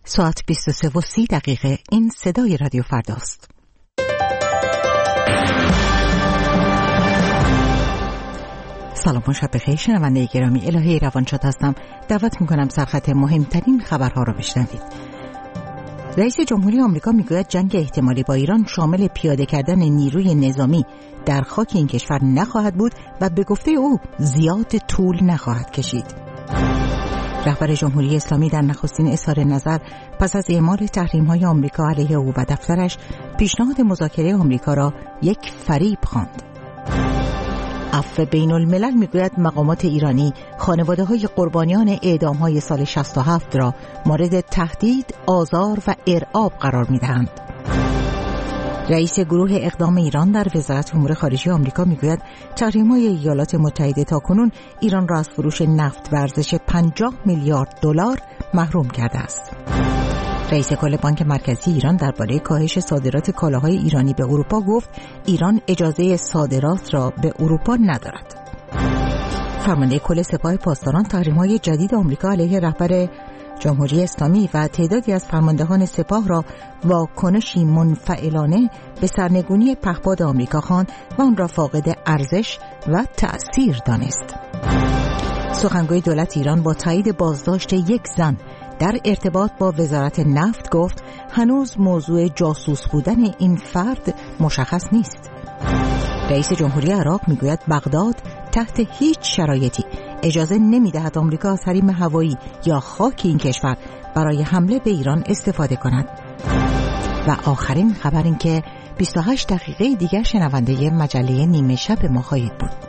ساعت 23:30 این صدای رادیو فرداست. سلام و شب بخیر شنونده گرامی، الهه روانشاد هستم. دعوت میکنم سرخط مهمترین خبرها را بشنوید. رئیس جمهوری آمریکا میگوید جنگ احتمالی با ایران شامل پیاده کردن نیروی نظامی در خاک این کشور نخواهد بود و به گفته او زیاد طول نخواهد کشید. رهبر جمهوری اسلامی در نخستین اظهار نظر پس از اعمال تحریم‌های آمریکا علیه او و دفترش پیشنهاد مذاکره آمریکا را یک فریب خواند. عفو بین الملل میگوید مقامات ایرانی خانواده‌های قربانیان اعدام‌های سال 67 را مورد تهدید، آزار و ارعاب قرار می‌دهند. رئیس گروه اقدام ایران در وزارت امور خارجه آمریکا میگوید تحریم‌های ایالات متحده تاکنون ایران را از فروش نفت به ارزش 50 میلیارد دلار محروم کرده است. رئیس کل بانک مرکزی ایران درباره کاهش صادرات کالاهای ایرانی به اروپا گفت ایران اجازه صادرات را به اروپا ندارد. فرمانده کل سپاه پاسداران تحریم‌های جدید آمریکا علیه رهبر جمهوری اسلامی و تعدادی از فرماندهان سپاه را واکنشی منفعلانه به سرنگونی پهپاد آمریکا خواند و آن را فاقد ارزش و تأثیر دانست. سخنگوی دولت ایران با تایید بازداشت یک زن در ارتباط با وزارت نفت گفت هنوز موضوع جاسوس بودن این فرد مشخص نیست. رئیس جمهوری عراق میگوید بغداد تحت هیچ شرایطی اجازه نمیدهد آمریکا از حریم هوایی یا خاک این کشور برای حمله به ایران استفاده کند. و آخرین خبر این که 28 دقیقه دیگر شنونده مجله نیمه شب ما خواهید بود.